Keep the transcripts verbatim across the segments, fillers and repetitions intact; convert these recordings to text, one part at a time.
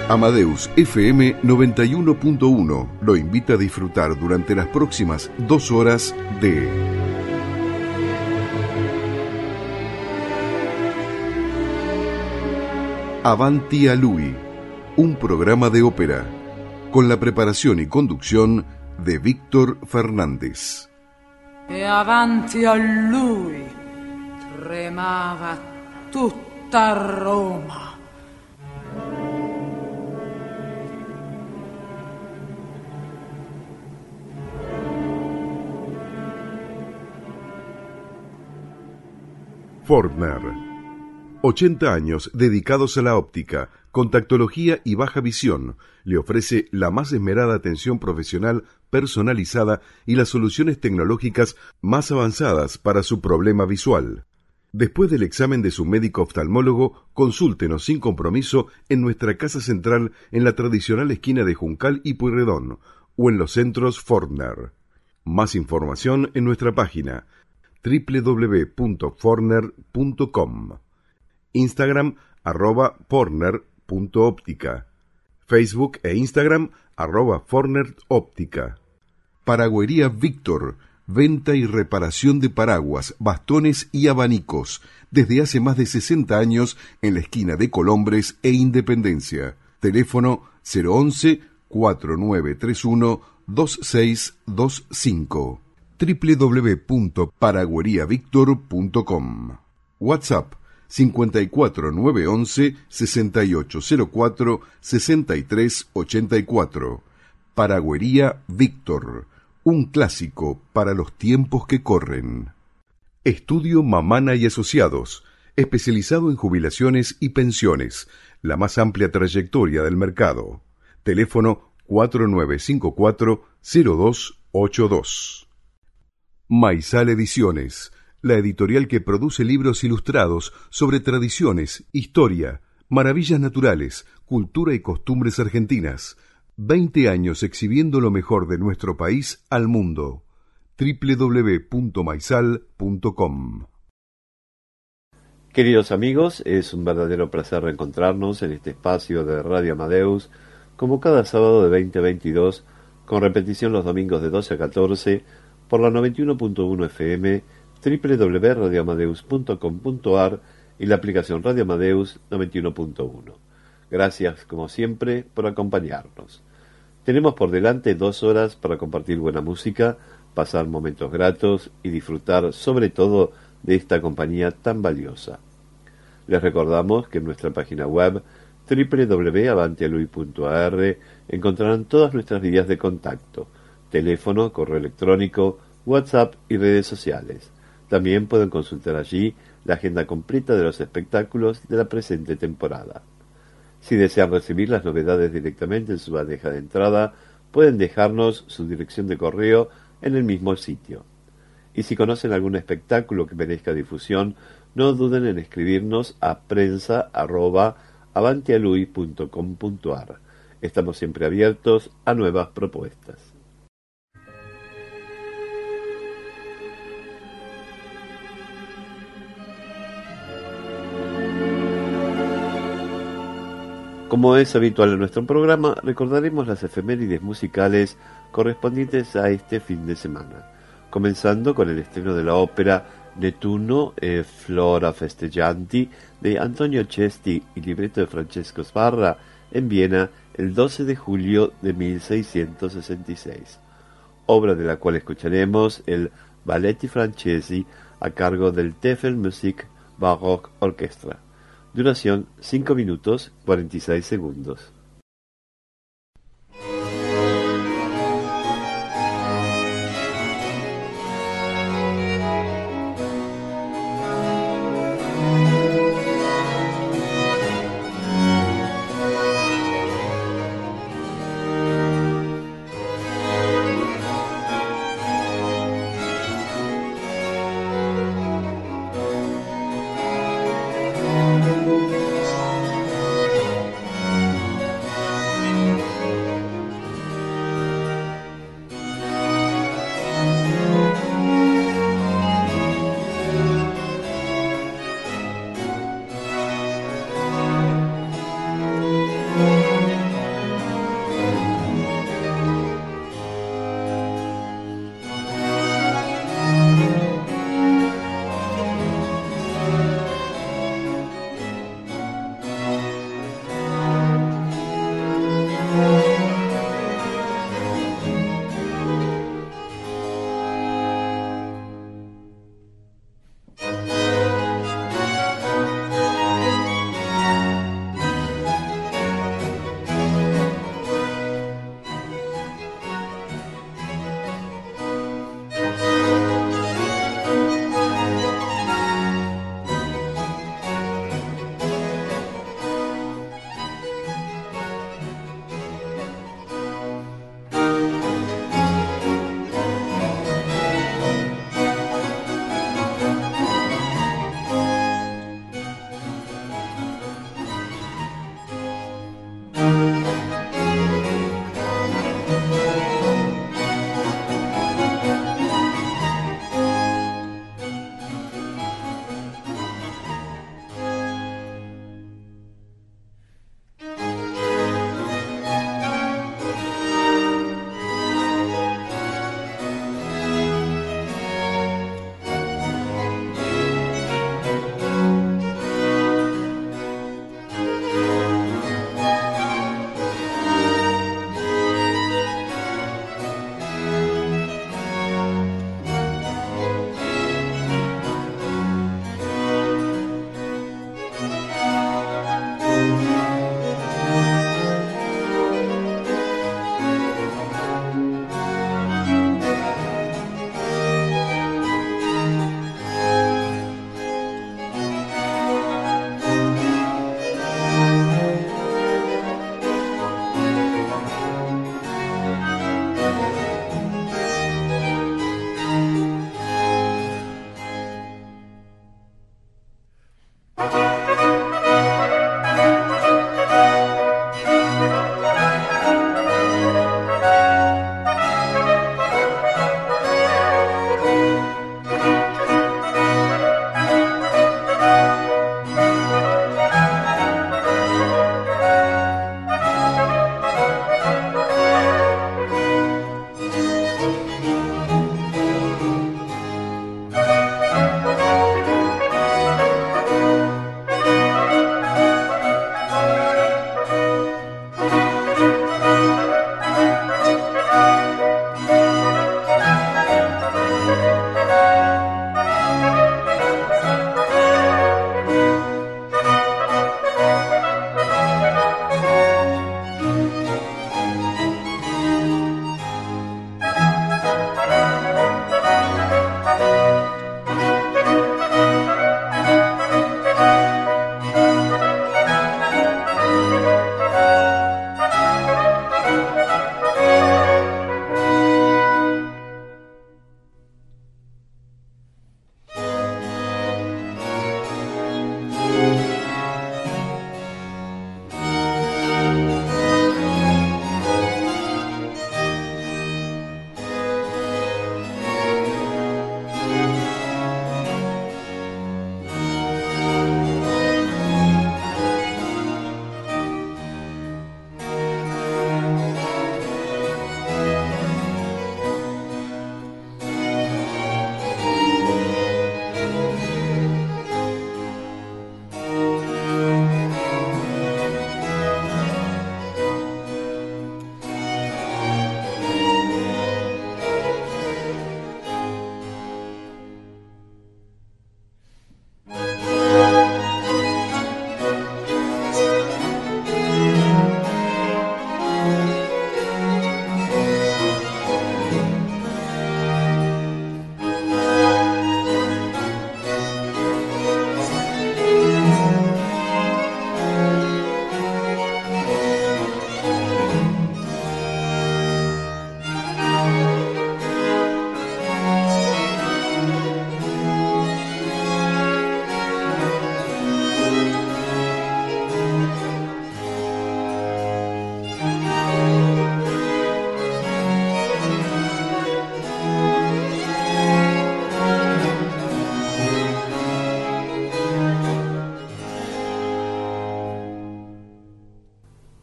Amadeus F M noventa y uno punto uno lo invita a disfrutar durante las próximas dos horas de Avanti a Lui, un programa de ópera, con la preparación y conducción de Víctor Fernández. E avanti a lui tremava tutta Roma. Fortner. ochenta años dedicados a la óptica, contactología y baja visión. Le ofrece la más esmerada atención profesional personalizada y las soluciones tecnológicas más avanzadas para su problema visual. Después del examen de su médico oftalmólogo, consúltenos sin compromiso en nuestra casa central en la tradicional esquina de Juncal y Pueyrredón o en los centros Fortner. Más información en nuestra página doble u doble u doble u punto fortner punto com, Instagram arroba fortner punto óptica, Facebook e Instagram arroba fortner óptica. Paragüería Víctor, venta y reparación de paraguas, bastones y abanicos, desde hace más de sesenta años en la esquina de Colombres e Independencia. Teléfono cero once, cuatro nueve tres uno, dos seis dos cinco. doble u doble u doble u punto paragüería víctor punto com. WhatsApp cincuenta y cuatro nueve once sesenta y ocho cero cuatro sesenta y tres ochenta y cuatro. Paragüería Víctor, un clásico para los tiempos que corren. Estudio Mamana y Asociados, especializado en jubilaciones y pensiones, la más amplia trayectoria del mercado. Teléfono cuatro nueve cinco cuatro cero dos ocho dos. Maizal Ediciones, la editorial que produce libros ilustrados sobre tradiciones, historia, maravillas naturales, cultura y costumbres argentinas. Veinte años exhibiendo lo mejor de nuestro país al mundo. doble u doble u doble u punto maizal punto com. Queridos amigos, es un verdadero placer reencontrarnos en este espacio de Radio Amadeus, como cada sábado de veinte a veintidós, con repetición los domingos de doce a catorce, por la noventa y uno punto uno F M, doble u doble u doble u punto radio amadeus punto com punto a r y la aplicación Radio Amadeus noventa y uno punto uno. Gracias, como siempre, por acompañarnos. Tenemos por delante dos horas para compartir buena música, pasar momentos gratos y disfrutar, sobre todo, de esta compañía tan valiosa. Les recordamos que en nuestra página web doble u doble u doble u punto avanti a lui punto a r encontrarán todas nuestras vías de contacto: teléfono, correo electrónico, WhatsApp y redes sociales. También pueden consultar allí la agenda completa de los espectáculos de la presente temporada. Si desean recibir las novedades directamente en su bandeja de entrada, pueden dejarnos su dirección de correo en el mismo sitio. Y si conocen algún espectáculo que merezca difusión, no duden en escribirnos a prensa arroba avanti a lui punto com punto a r. Estamos siempre abiertos a nuevas propuestas. Como es habitual en nuestro programa, recordaremos las efemérides musicales correspondientes a este fin de semana, comenzando con el estreno de la ópera Nettuno e Flora Festeggianti de Antonio Cesti y libreto de Francesco Sbarra en Viena el doce de julio de mil seiscientos sesenta y seis, obra de la cual escucharemos el Balletti Francesi a cargo del Tefel Musik Baroque Orchestra. Duración cinco minutos cuarenta y seis segundos.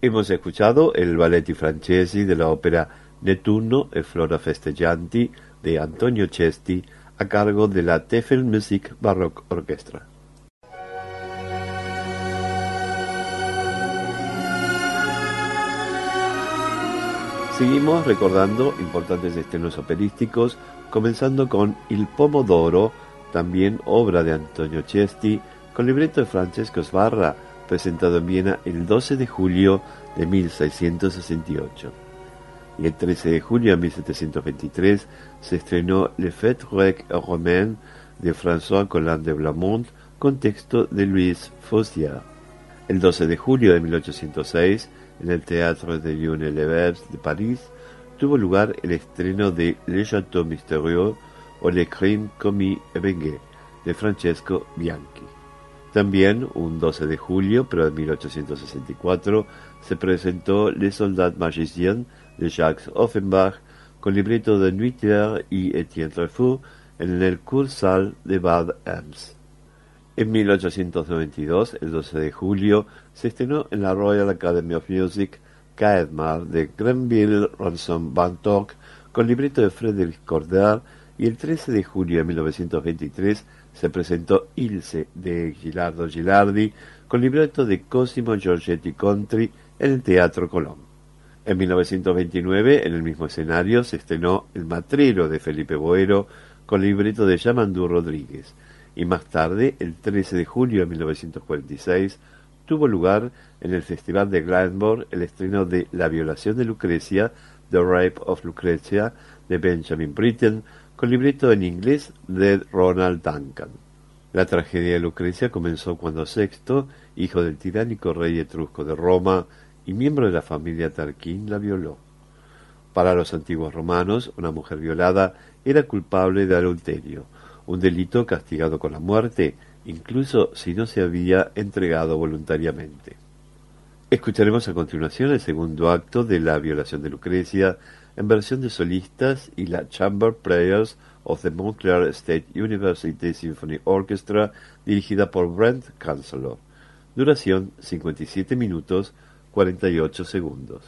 Hemos escuchado el Balletti Francesi de la ópera Nettuno e Flora Festeggianti de Antonio Cesti a cargo de la Tefel Musik Baroque Orchestra. Seguimos recordando importantes estrenos operísticos, comenzando con Il Pomodoro, también obra de Antonio Cesti, con libreto de Francesco Sbarra, presentado en Viena el doce de julio de mil seiscientos sesenta y ocho. Y el trece de julio de mil setecientos veintitrés se estrenó Le Fête Grecque et Romaine de François Collin de Blamont, con texto de Louis Faussier. El doce de julio de mil ochocientos seis, en el Théâtre de Lyon-et-les-Veuves de París, tuvo lugar el estreno de Le Château Mystérieux o Les Crimes Commis et Vengués de Francesco Bianchi. También, un doce de julio, pero de mil ochocientos sesenta y cuatro, se presentó Les Soldats Magiciens de Jacques Offenbach, con libreto de Nuither y Etienne Truffaut, en el Kursaal de Bad Ems. En mil ochocientos noventa y dos, el doce de julio, se estrenó en la Royal Academy of Music Caedmar de Grenville Ransom Bantock, con libreto de Frédéric Corder, y el trece de julio de mil novecientos veintitrés se presentó Ilse de Gilardo Gilardi, con libreto de Cosimo Giorgetti Contri en el Teatro Colón. En mil novecientos veintinueve, en el mismo escenario, se estrenó El Matrero de Felipe Boero, con libreto de Yamandú Rodríguez. Y más tarde, el trece de julio de mil novecientos cuarenta y seis, tuvo lugar en el Festival de Glastonbury el estreno de La violación de Lucrecia, The Rape of Lucretia, de Benjamin Britten, con libreto en inglés de Ronald Duncan. La tragedia de Lucrecia comenzó cuando Sexto, hijo del tiránico rey etrusco de Roma y miembro de la familia Tarquín, la violó. Para los antiguos romanos, una mujer violada era culpable de adulterio, un delito castigado con la muerte, incluso si no se había entregado voluntariamente. Escucharemos a continuación el segundo acto de La violación de Lucrecia, en versión de solistas y la Chamber Prayers of the Montclair State University Symphony Orchestra, dirigida por Brent Chancellor. Duración cincuenta y siete minutos cuarenta y ocho segundos.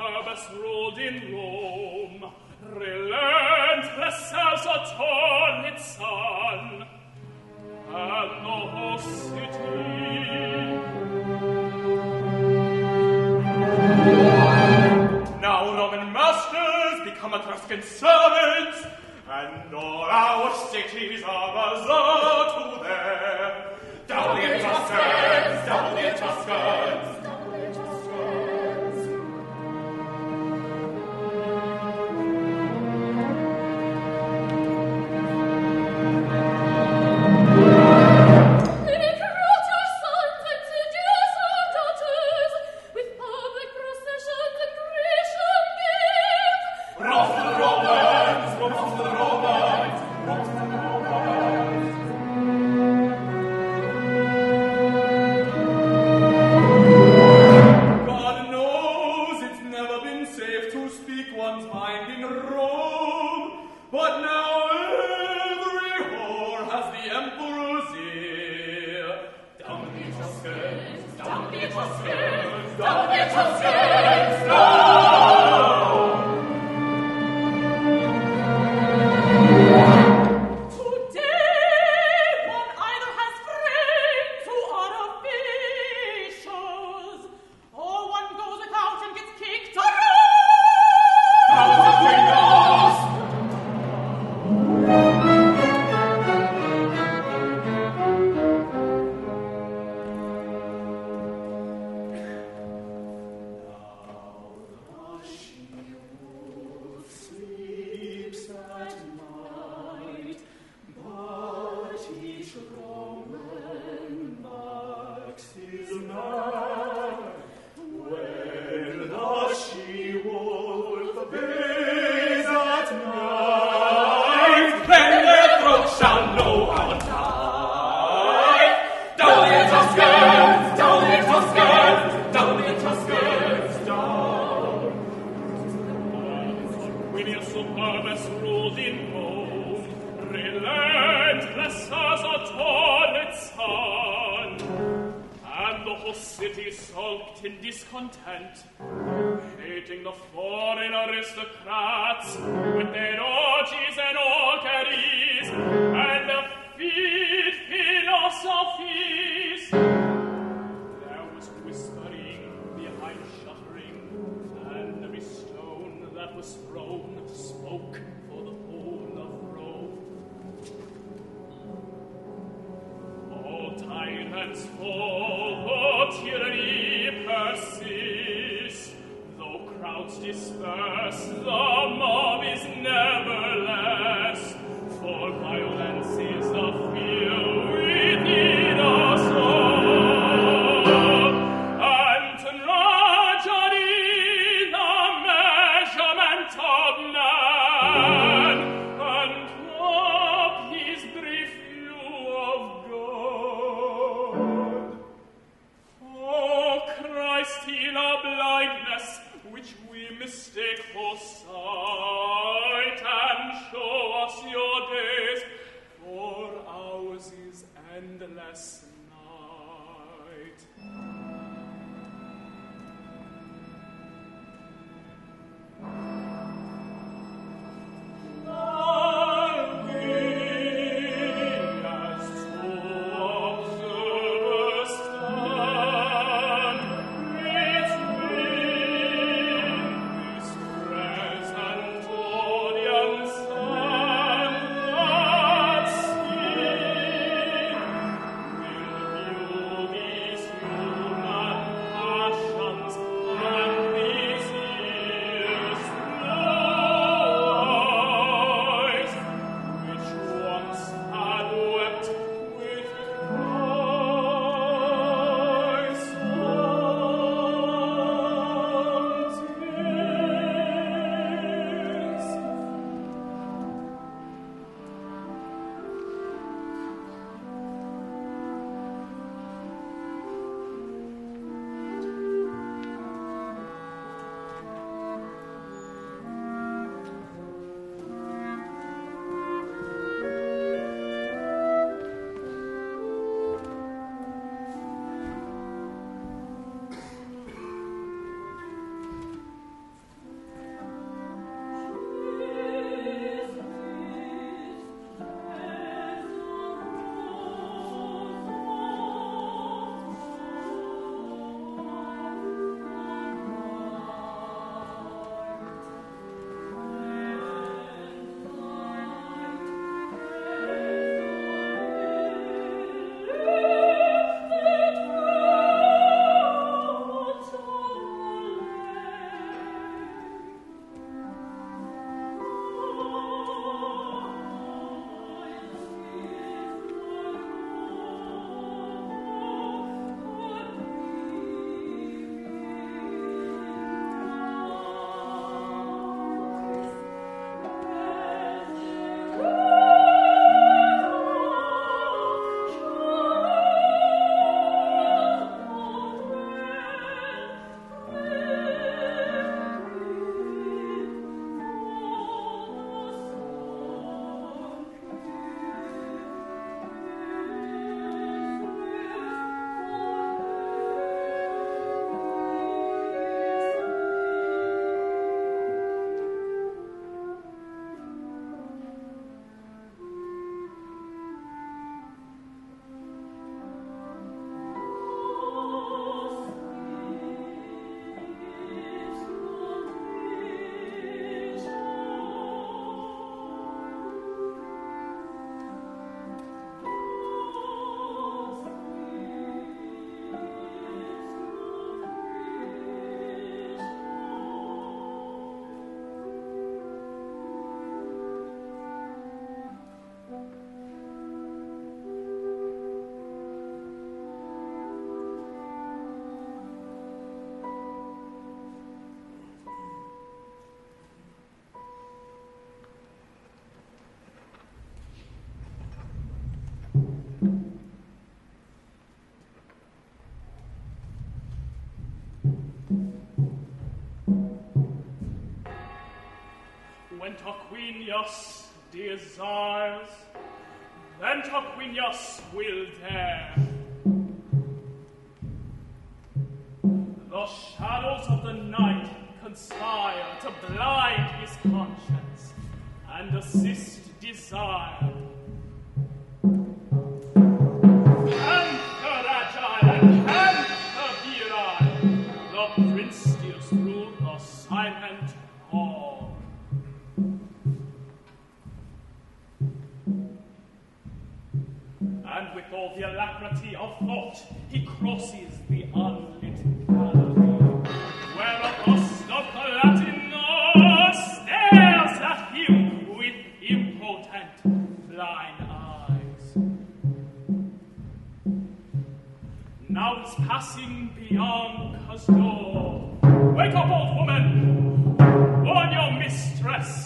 Superbus ruled in Rome, relentless as a tawny Christ, heal our blindness, which we mistake for sight. Tarquinius desires, then Tarquinius will dare. The shadows of the night conspire to blind his conscience and assist desire. Panther agile and panther virile, the prince steers through the silent hall. And with all the alacrity of thought, he crosses the unlit gallery, where a bust of Palatinus stares at him with impotent blind eyes. Now he's passing Bianca's door. Wake up, old woman! Warn your mistress!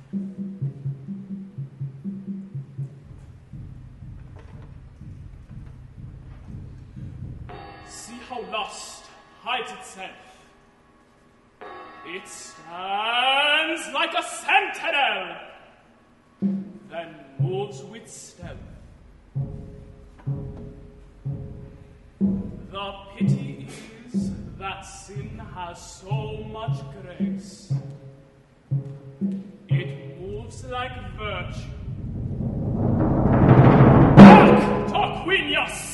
See how lust hides itself. It stands like a sentinel, then moves with stealth. The pity is that sin has so much grace. It moves like virtue. Back, Tarquinius!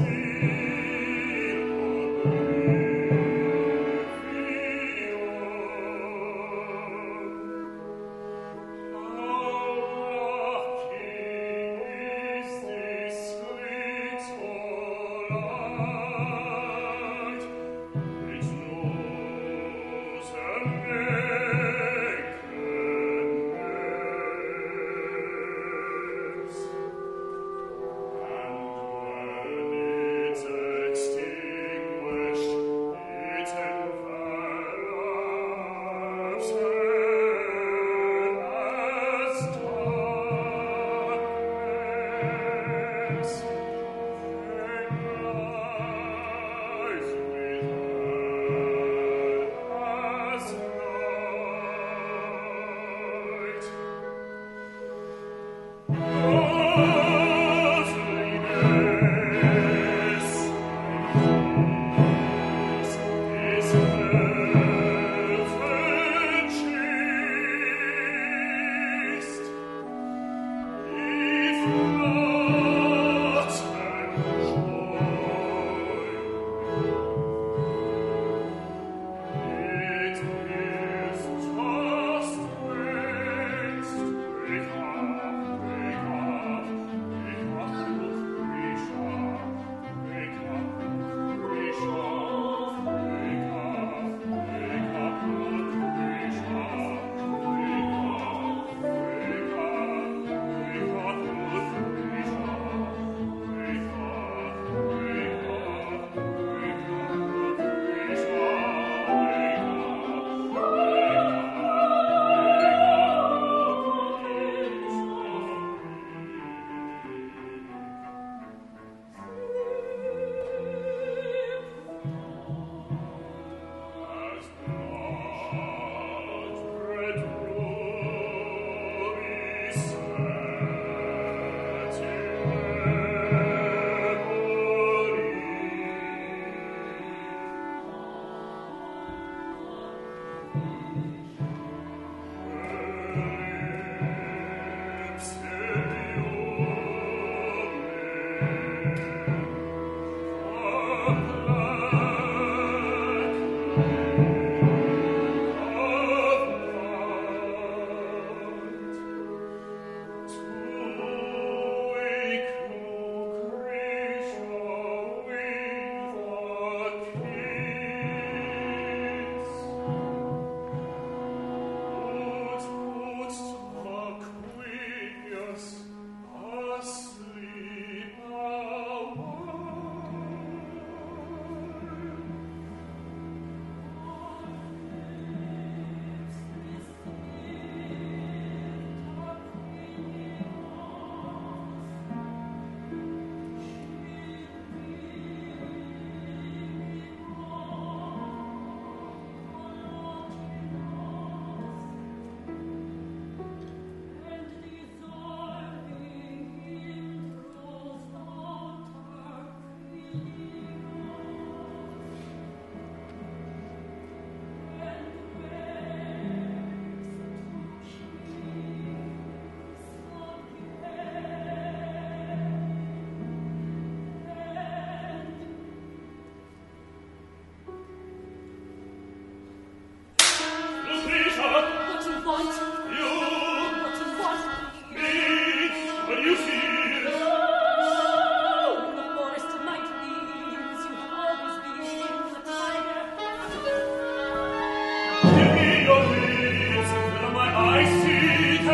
Thank you.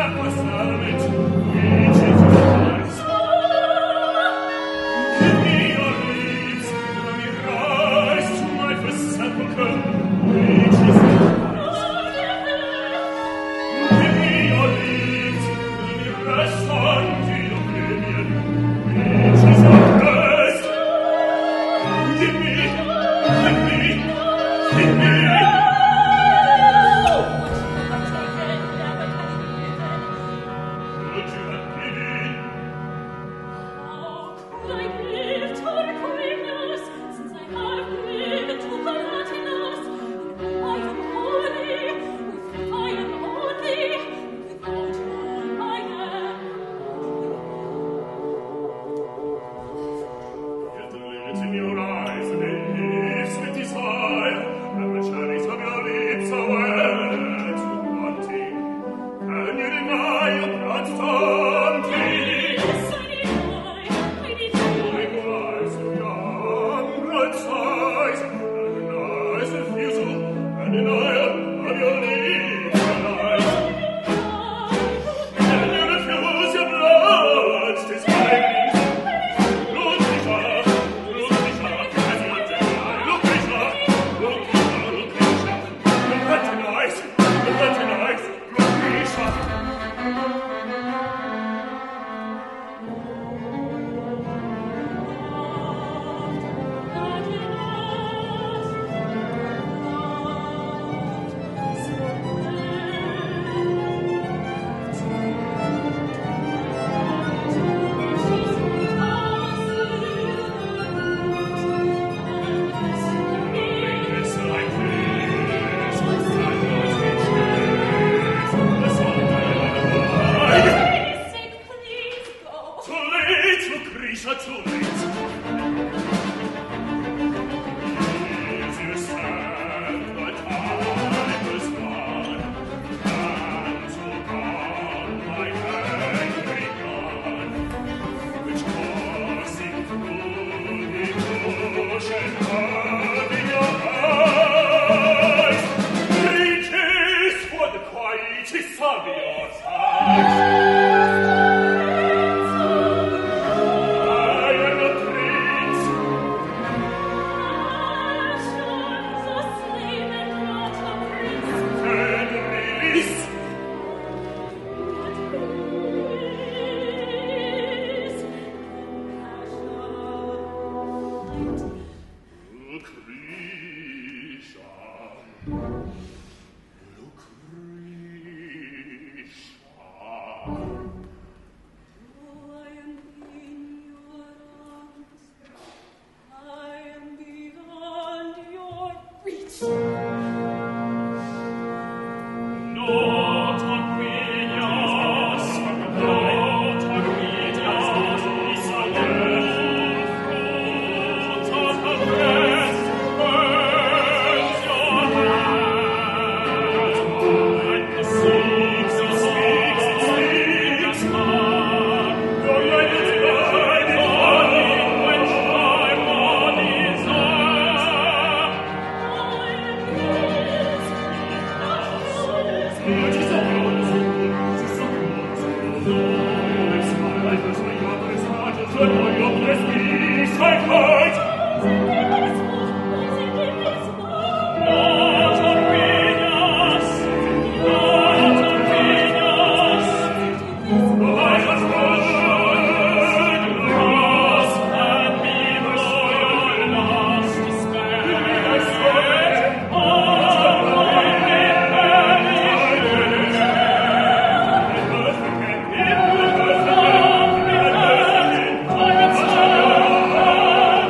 Oh,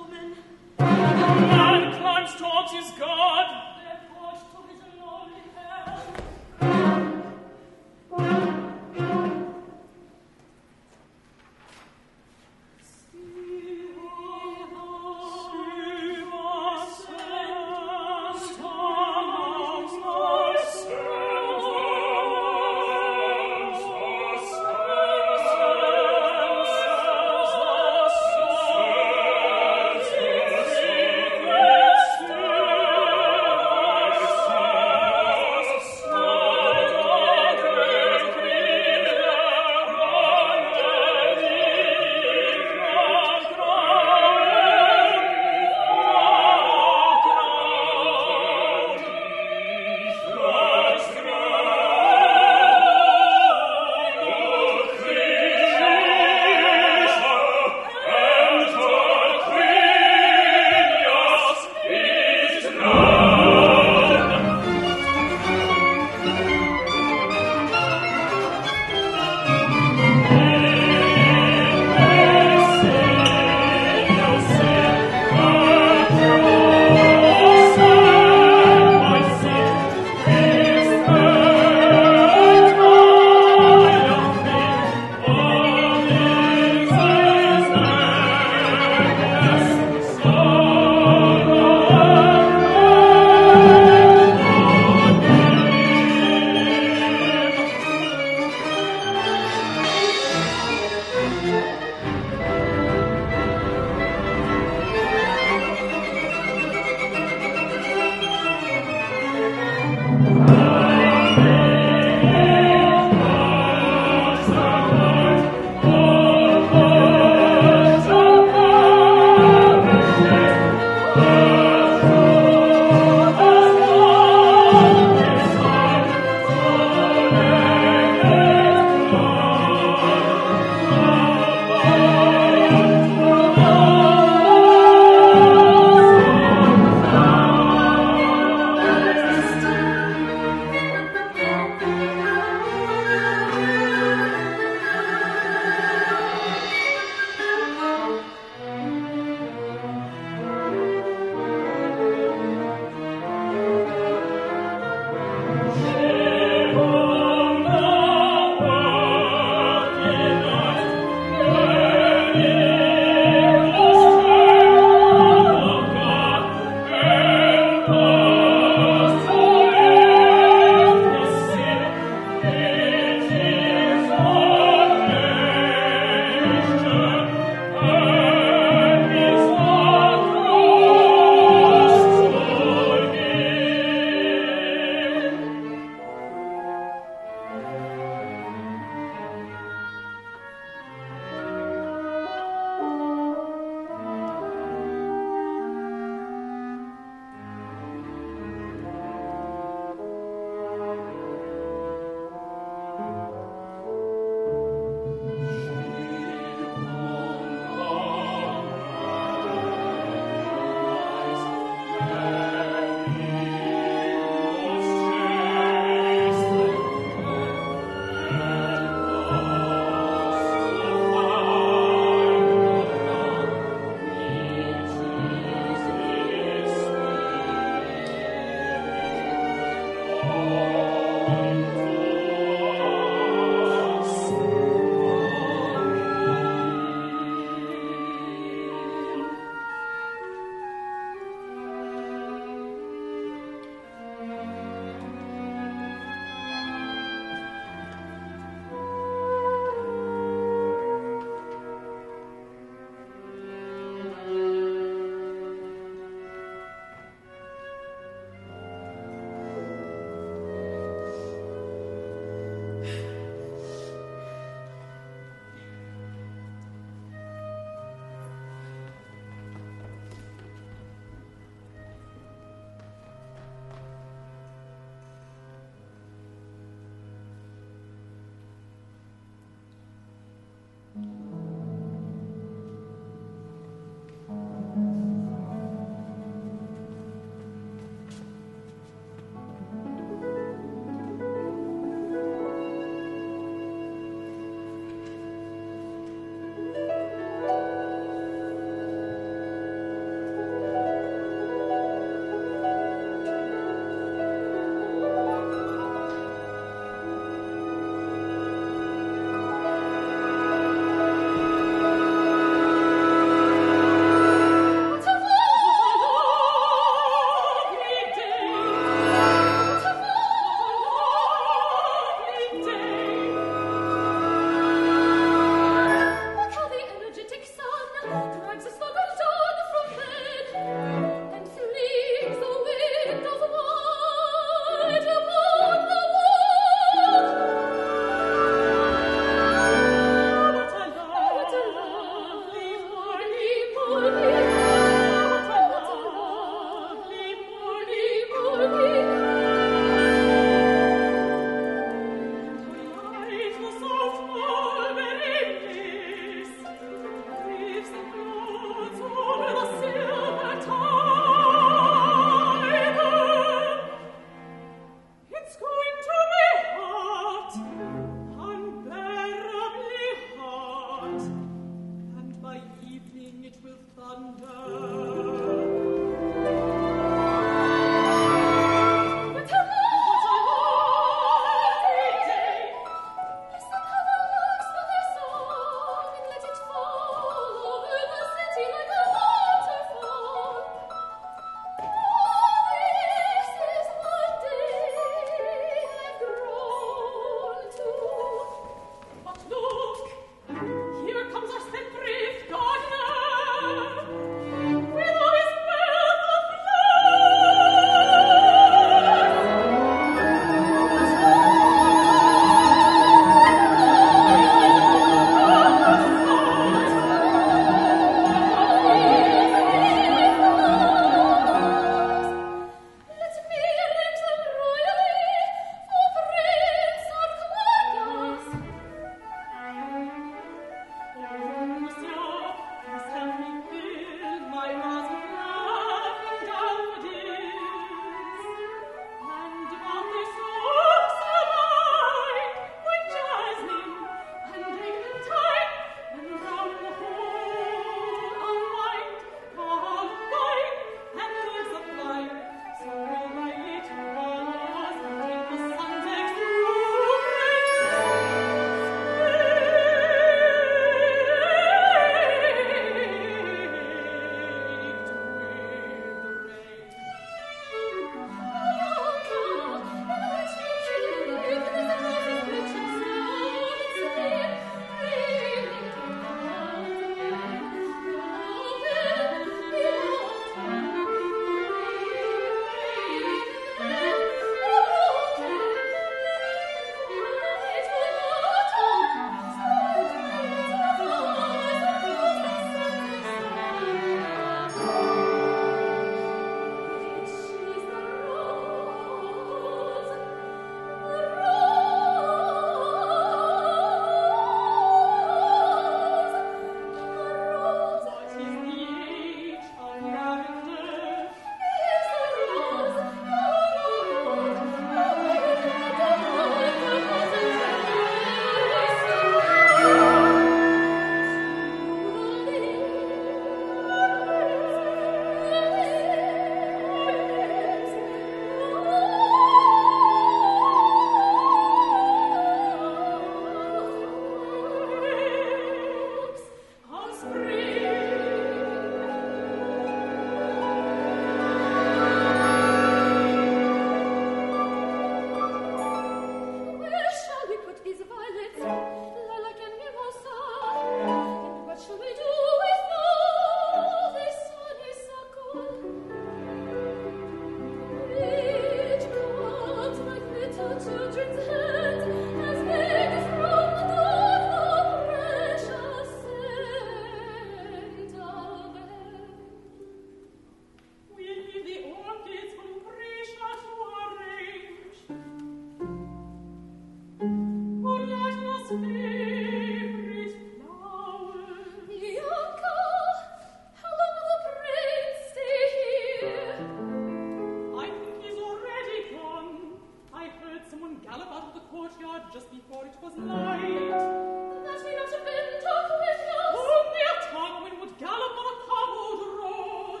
just before it was light. That may not have been Tarquinius. Only a Tarquin would gallop on a covered road.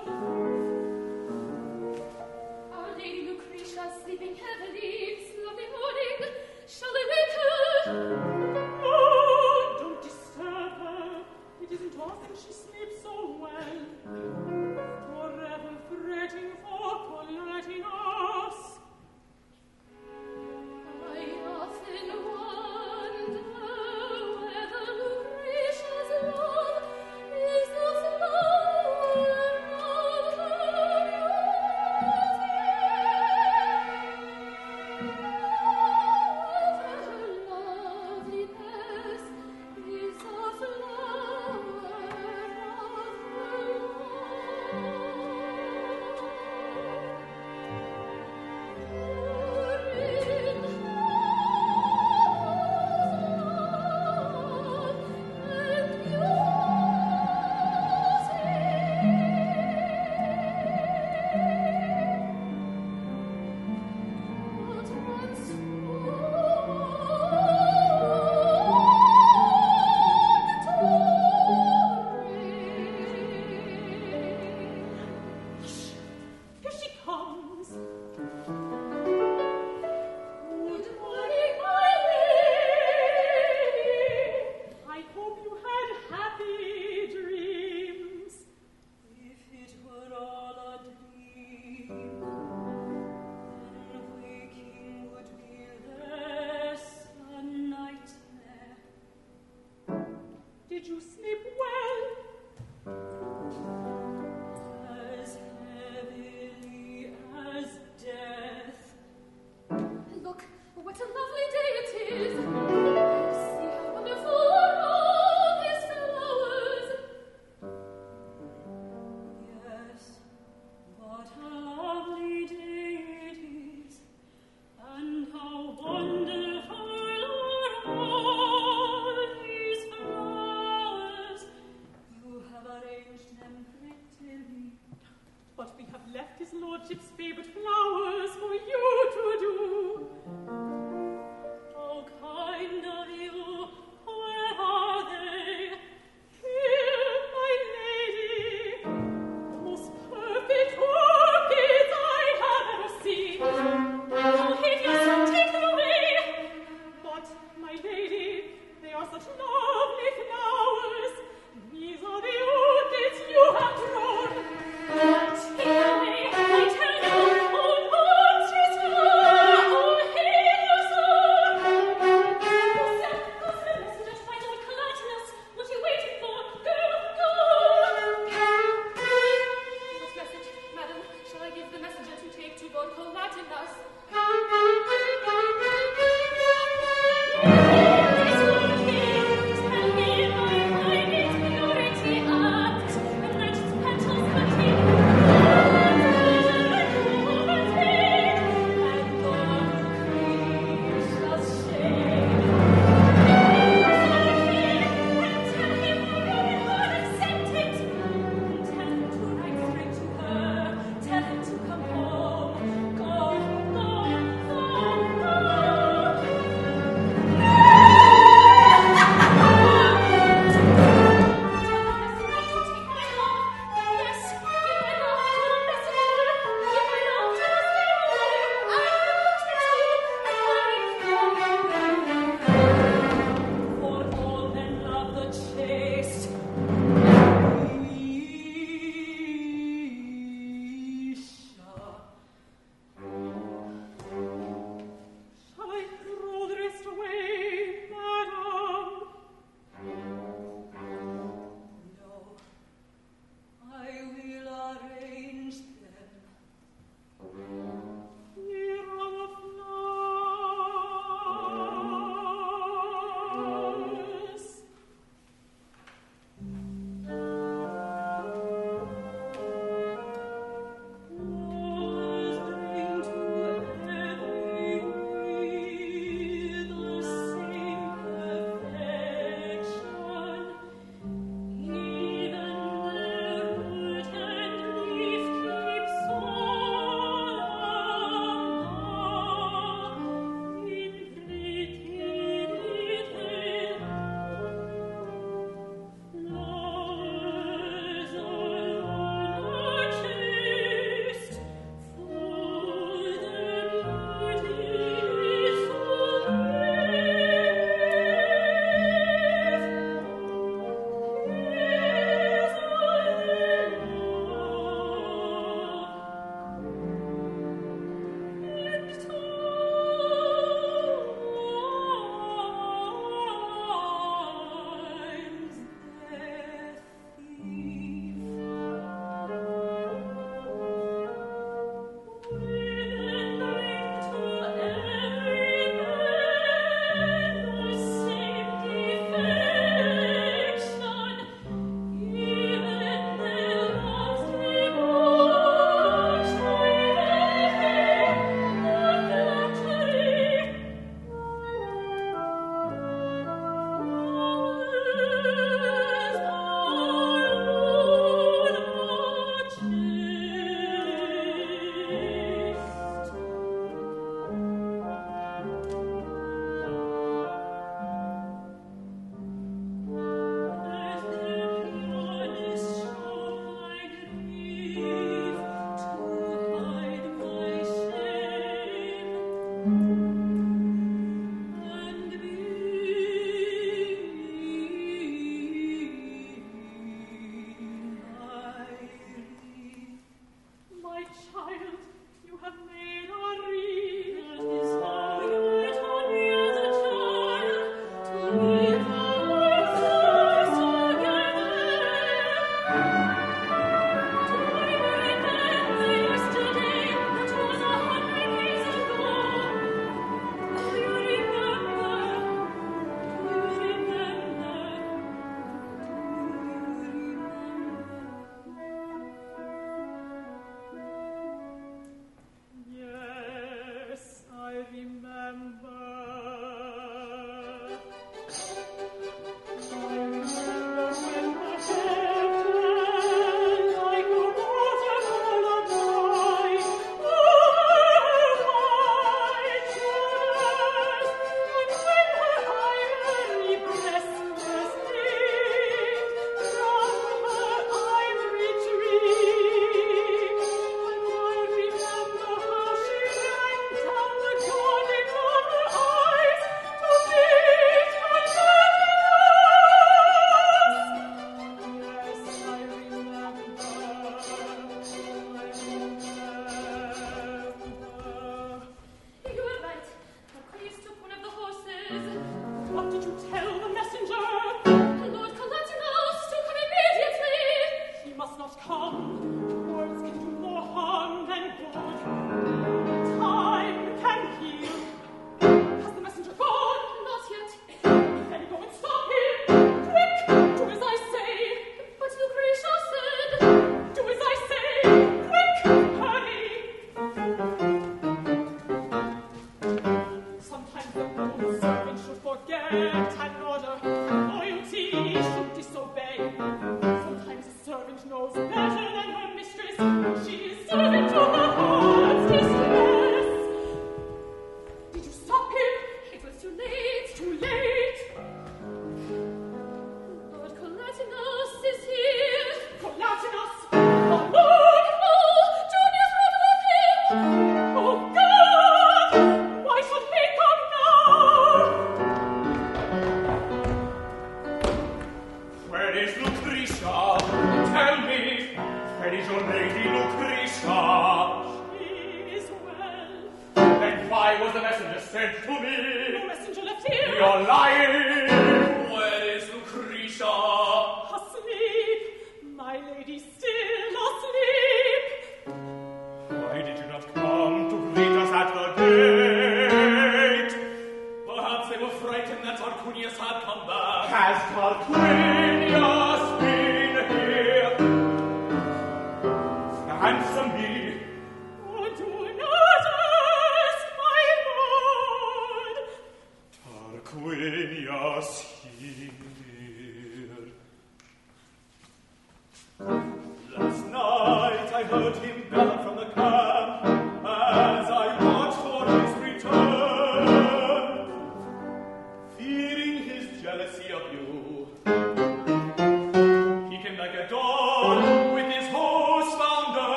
Our Lady Lucretia sleeping heavily this lovely morning. Shall I wake her? Oh, don't disturb her. It isn't often she sleeps so well. Forever fretting for forgetting us. I often wonder whether Lucretia's love is the flower of her beauty. Whether her loveliness is the flower of her Here she comes. Good morning, my lady. I hope you had happy dreams. If it were all a dream, then waking would be less a nightmare. Did you sleep well? As heavily as death. Look, what a lovely day it is. See how wonderful are all these flowers. Yes, what a lovely day it is, and how wonderful are all these flowers. You have arranged them prettily. What we have left his lordship's favorite flowers for you to do.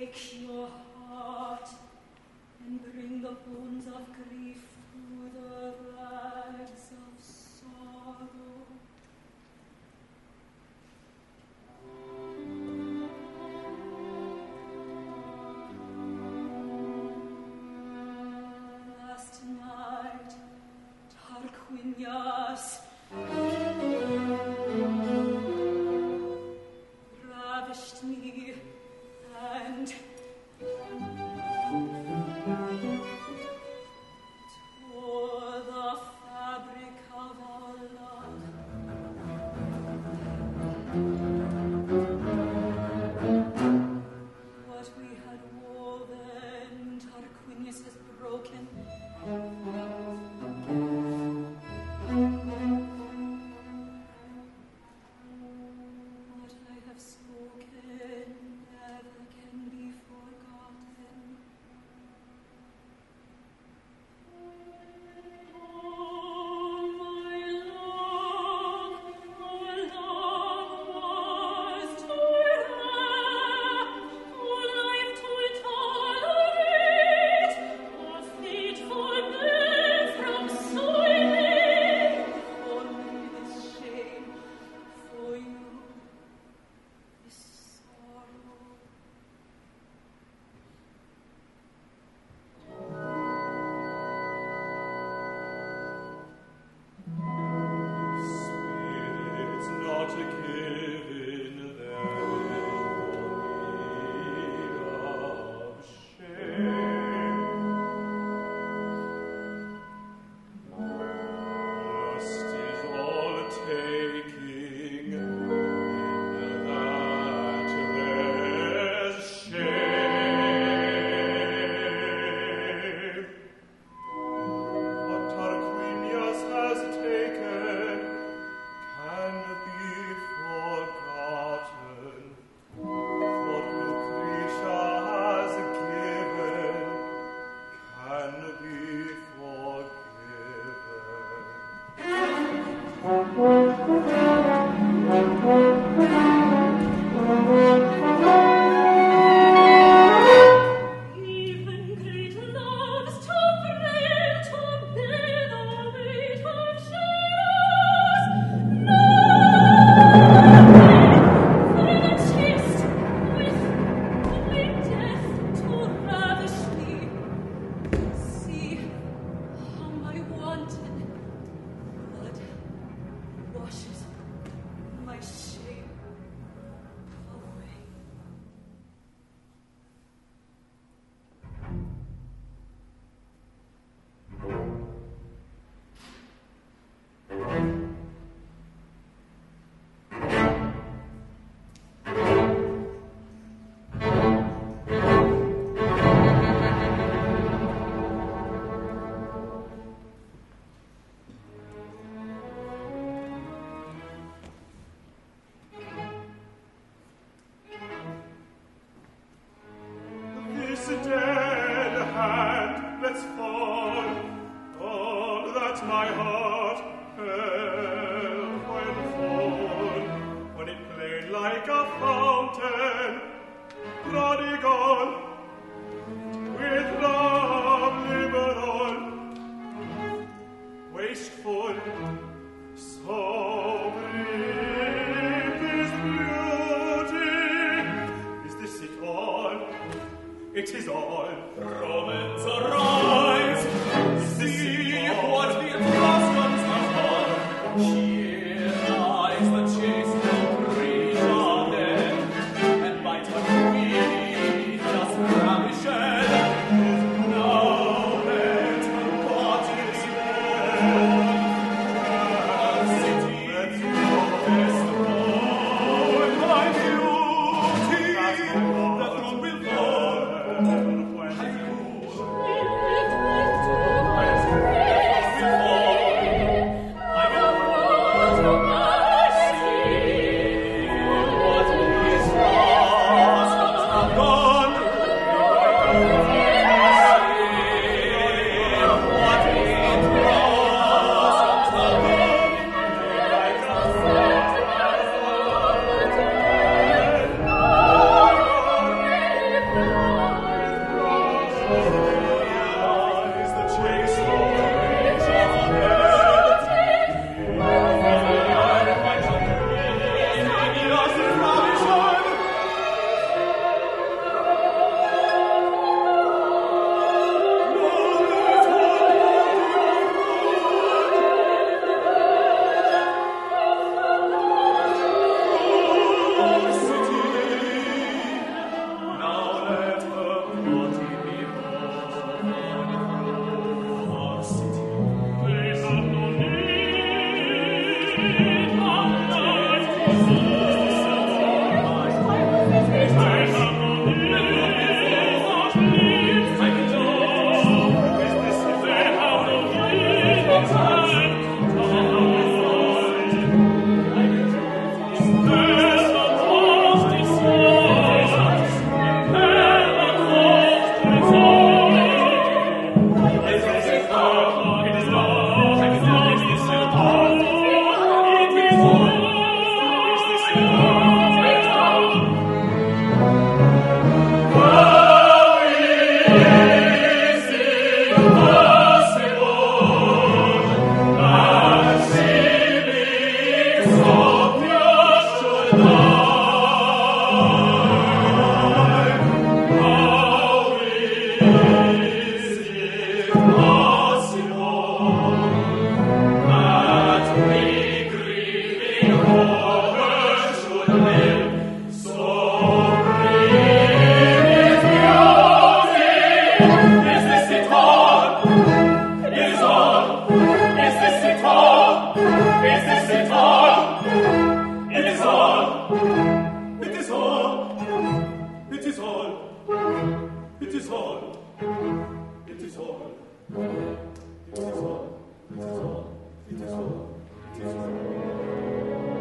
Thank you. It is all. It is all. It is all. It is all. It is all. It is all.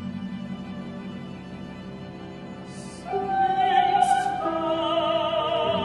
Since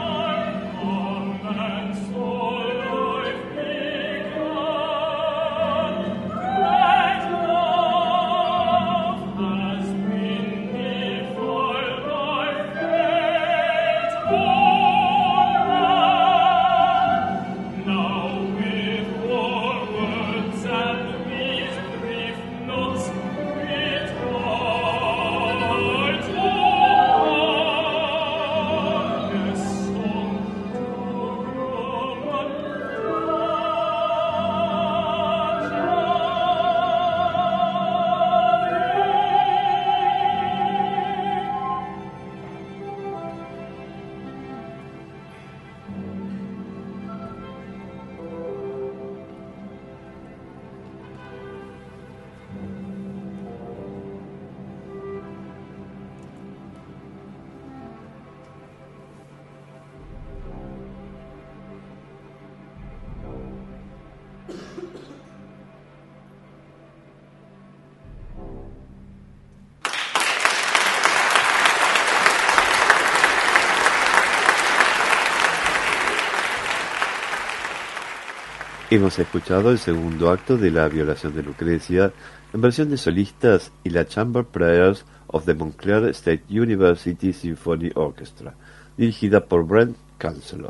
Hemos escuchado el segundo acto de La violación de Lucrecia en versión de solistas y la Chamber Prayers of the Montclair State University Symphony Orchestra, dirigida por Brent Chancellor.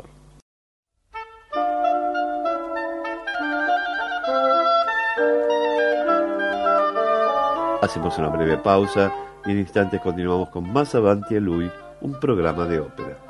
Hacemos una breve pausa y en instantes continuamos con más Avanti a Lui, un programa de ópera.